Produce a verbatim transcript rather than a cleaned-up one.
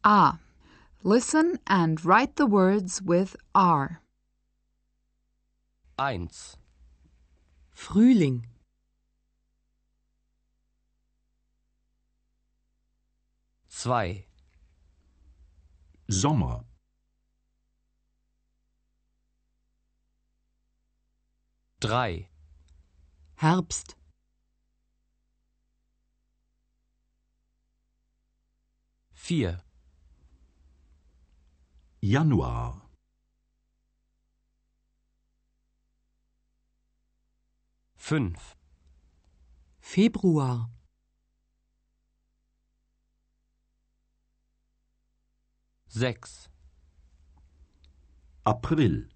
A. Listen and write the words with R. eins, Frühling, zwei, Sommer, drei, Herbst, vier, Januar, fünf, Februar, sechs, April,